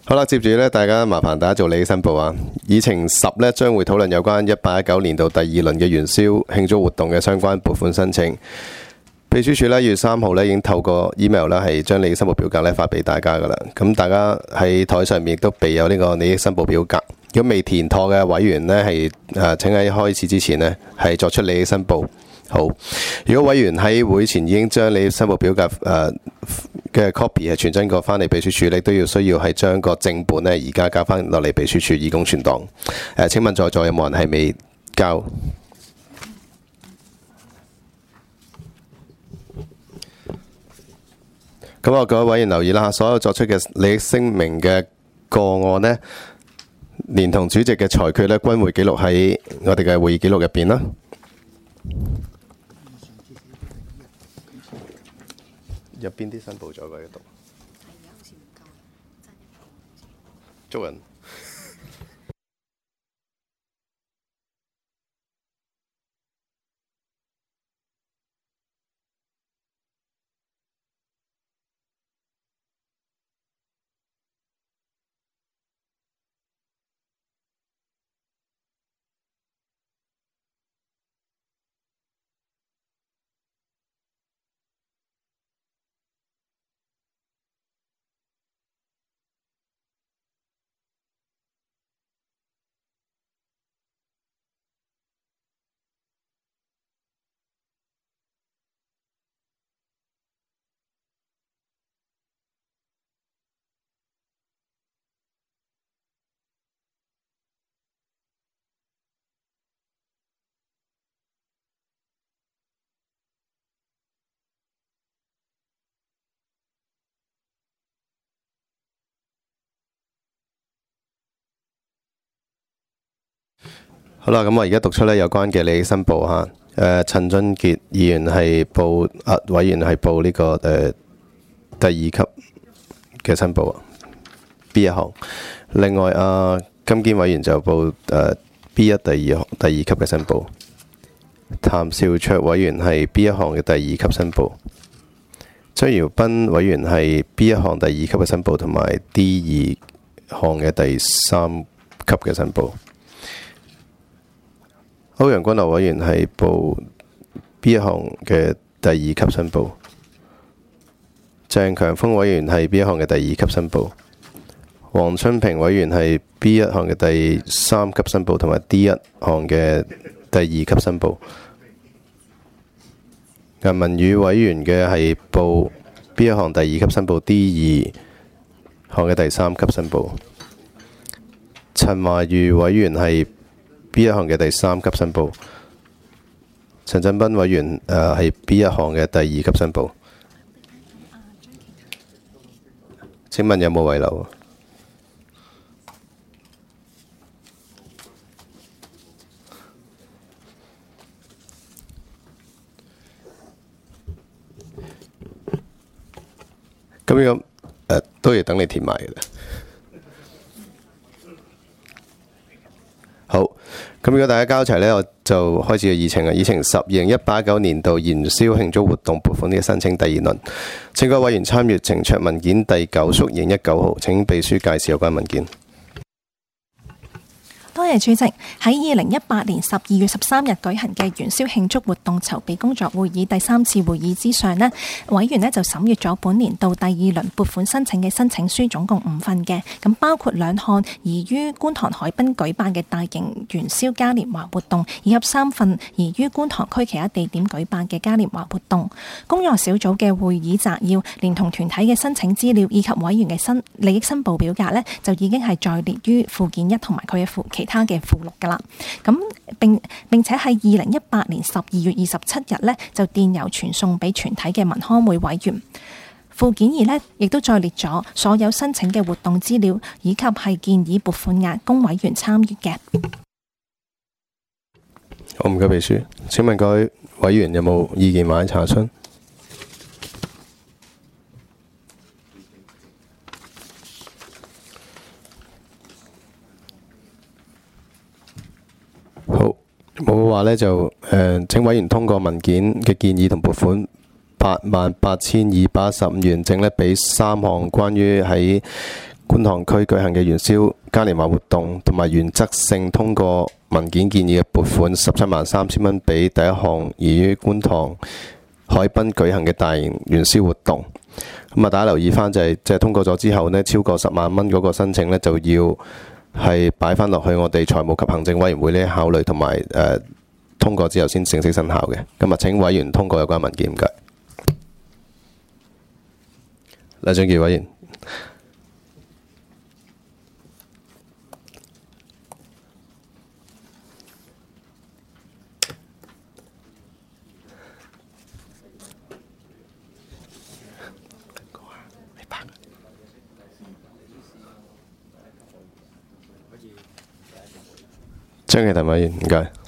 好啦，接住咧，大家麻煩大家做利益申報啊！議程10咧將會討論有關18-19年度第2輪嘅元宵慶祝活動嘅相關撥款申請。秘書處咧2月3號咧已經透過 email 咧係將利益申報表格咧發俾大家噶啦。咁大家喺台上面亦都備有呢個利益申報表格。如果未填妥嘅委員呢，係請喺開始之前呢係作出利益申報。好，如果委員喺會前已經將利益申報表格嘅 copy 係傳真過翻嚟秘書處，你都需要係將個正本呢而家交翻落嚟秘書處以供存檔。請問在座有冇人係未交？咁各位委員留意啦，所有作出嘅利益聲明嘅個案呢，連同主席嘅裁決呢，均會記錄喺我哋嘅會議記錄入邊啦。有邊啲申報咗喺度？捉人。好啦，咁我而家讀出咧有關嘅利益申報嚇。陳俊傑議員係報委員係報呢個第2級嘅申報 B 一項。另外金堅委員就報B1第二級嘅申報。譚兆卓委員係 B 一項嘅第2級申報。張堯斌委員係 B 一項第2級嘅申報，同埋 D2項嘅第3級嘅申報。歐陽君樂委員係報 B 一項嘅第2級申報。鄭強峰委員係 B 一項嘅第2級申報。黃春平委員係 B 一項嘅第3級申報，同埋 D1項嘅第2級申報。顏文宇委員嘅係報 B 一項第2級申報， D2項嘅第3級申報。陳華宇委員係B 一項嘅第3級申報。陳振斌委員係 B 一項嘅第2級申報。請問有冇遺漏？咁樣都要等你填埋嘅啦。好，咁如果大家交齊呢，我就開始嘅議程啦。議程10 2018-19年度元宵慶祝活動撥款嘅申請第2輪，請各位委員參閱呈卓文件第9屬2019號。請秘書介紹有關文件。 多謝主席。喺2018年12月13日舉行嘅元宵慶祝活動籌備工作會議第3次會議之上呢，委員呢就審閱咗本年度第2輪撥款申請嘅申請書，總共5份嘅，咁包括2項宜於觀塘海濱舉辦嘅大型元宵嘉年華活動，以及3份宜於觀塘區其他地點舉辦嘅嘉年華活動。工作小組嘅會議摘要，連同團體嘅申請資料以及委員嘅利益申報表格呢，就已經係載列於附件1同埋佢嘅其他嘅附錄㗎啦。咁並且喺2018年12月27日呢，就電郵傳送俾全體嘅文康會委員。附件2呢，亦都載列咗所有申請嘅活動資料，以及係建議撥款額供委員參閱嘅。 好，唔該秘書。請問各位委員有冇意見或者查詢？好，冇嘅話呢，就請委員通過文件嘅建議同撥款88215元，正呢俾3項關於喺觀塘區舉行嘅元宵嘉年華活動，同埋原則性通過文件建議嘅撥款173000蚊俾第一項宜於觀塘海濱舉行嘅大型元宵活動。咁啊，大家留意翻就係通過咗之後呢，超過10萬蚊嗰個申請呢，就要係擺翻落去我哋財務及行政委員會呢考慮，同埋通過之後先正式生效嘅。咁啊，請委員通過有關文件，唔該。黎俊傑委員。張啟騰委員，唔該。